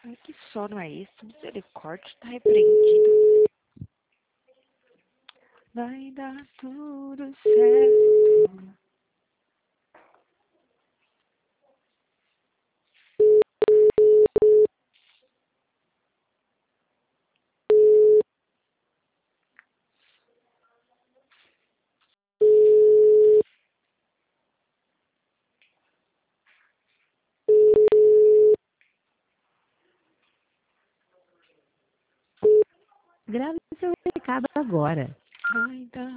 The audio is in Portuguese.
Ai, que sono é esse? Misericórdia, tá repreendido. Vai dar tudo certo. Grave seu recado agora. Vai dar